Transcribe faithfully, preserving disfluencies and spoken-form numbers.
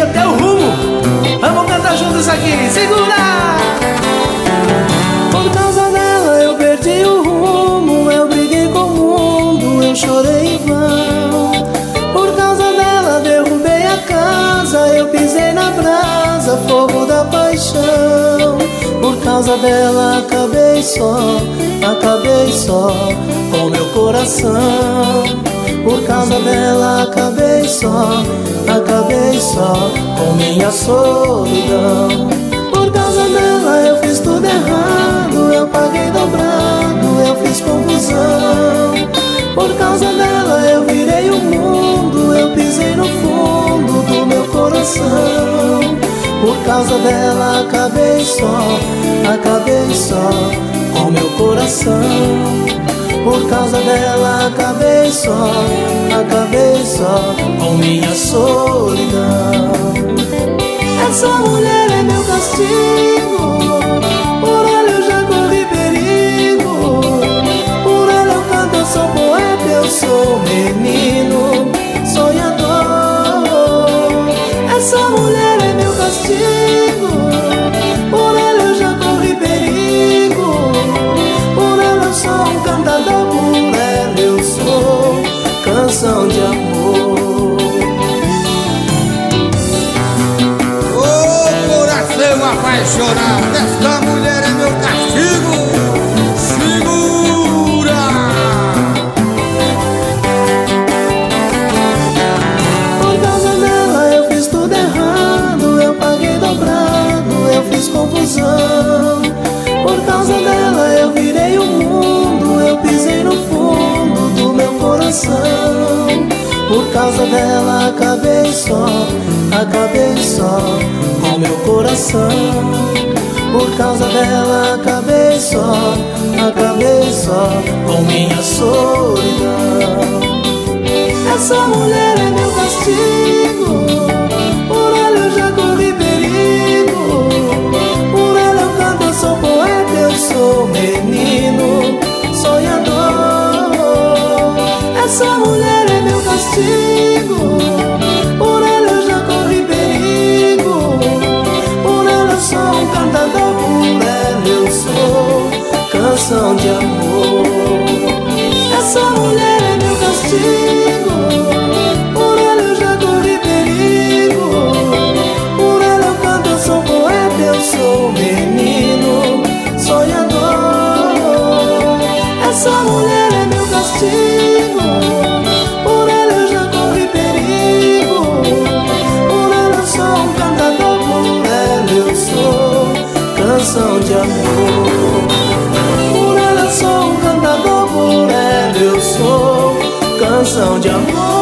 até o rumo. Vamos cantar juntos aqui, segura! Por causa dela eu perdi o rumo, eu briguei com o mundo, eu chorei em vão. Por causa dela derrubei a casa, eu pisei na brasa, fogo da paixão. Por causa dela acabei só, acabei só com meu coração. Por causa dela acabei só, acabei só com minha solidão. Por causa dela eu fiz tudo errado, eu paguei dobrado, eu fiz confusão. Por causa dela eu virei o mundo, eu pisei no fundo do meu coração. Por causa dela acabei só, acabei só com meu coração. Por causa dela acabei só, acabei só com minha solidão. Essa mulher é meu castigo, por ela eu já corri perigo. Por ela eu canto, eu sou poeta, eu sou menino sonhador. Essa mulher é meu castigo, por ela eu já corri perigo. Por ela eu sou um cantador, por ela eu sou canção de amor. Apaixonado, esta mulher é meu castigo. Segura! Por causa dela eu fiz tudo errado, eu paguei dobrado, eu fiz confusão. Por causa dela eu virei o mundo, eu pisei no fundo do meu coração. Por causa dela acabei só, acabei só com meu coração. Por causa dela acabei só, acabei só com minha solidão. Essa mulher é meu castigo, por ela eu já corri perigo. Por ela eu canto, eu sou poeta, eu sou menino sonhador. Essa mulher é meu castigo, por ela eu já corri perigo. Por ela eu sou um cantador, por ela eu sou canção de amor. Essa mulher é meu castigo, por ela eu já corri perigo. Por ela eu canto, eu sou poeta, eu sou menino sonhador. Essa mulher é meu castigo, por ela eu já corri perigo. Por ela eu sou um cantador, por ela eu sou canção de amor. Por ela eu sou um cantador, por ela eu sou canção de amor.